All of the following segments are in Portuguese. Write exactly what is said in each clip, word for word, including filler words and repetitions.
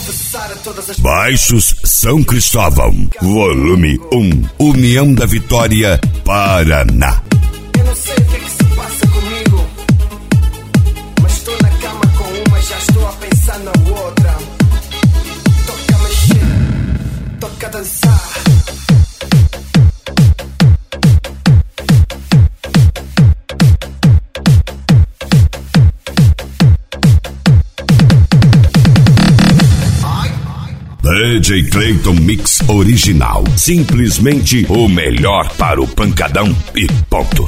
Baixos São Cristóvão, volume um, União da Vitória, Paraná. Eu não sei o que é que se passa comigo, mas estou na cama com uma, já estou a pensar na outra. Toca a mexer, toca a dançar. D J Clayton Mix Original. Simplesmente o melhor para o pancadão e ponto.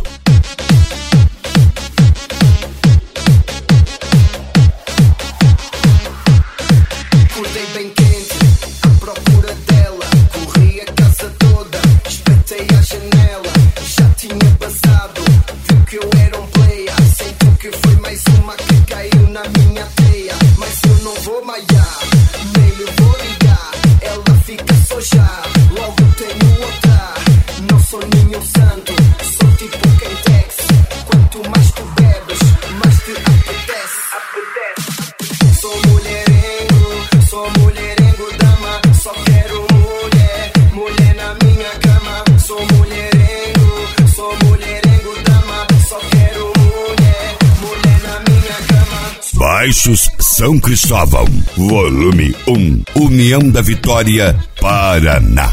Acordei bem quente, à procura dela. Corri a casa toda, espetei a janela. Já tinha passado, viu que eu era um player. Sentiu que foi mais uma que caiu na minha teia. Mas eu não vou malhar, nem lhe vou ligar. Ela fica só já, logo tenho outra. Não sou nenhum santo, sou tipo Kentex. Quanto mais tu bebes, mais te apetece, apetece. Sou mulherengo, sou mulherengo, dama. Só quero mulher, mulher na minha cama. Sou mulherengo, sou mulherengo, dama. Só quero mulher, mulher na minha cama. Baixos São Cristóvão, volume um, União da Vitória, Paraná.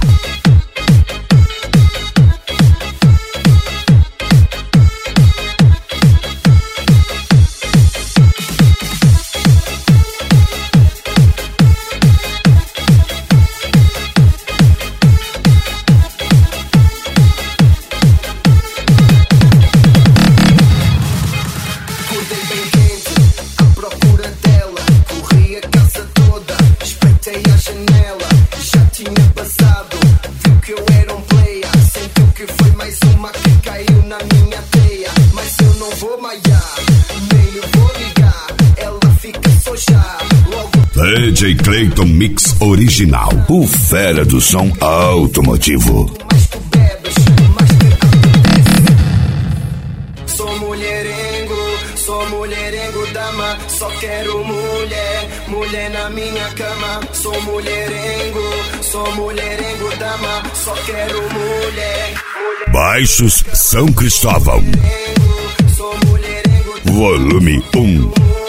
Acordei bem quente, à procura dela. Corri a casa toda, espetei a janela. Já tinha passado, viu que eu era um player. Sentiu que foi mais uma que caiu na minha teia. Mas eu não vou malhar, nem lhe vou ligar. Ela fica só já, logo D J Clayton Mix Original, o fera do som automotivo. mais tu bebes, mais te apetece. Sou mulherengo, sou mulherengo, dama. Só quero mulher, mulher na minha cama. Sou mulherengo, sou mulherengo, dama. Só quero mulher, mulher. Baixos São Cristóvão, Sou mulherengo, volume um.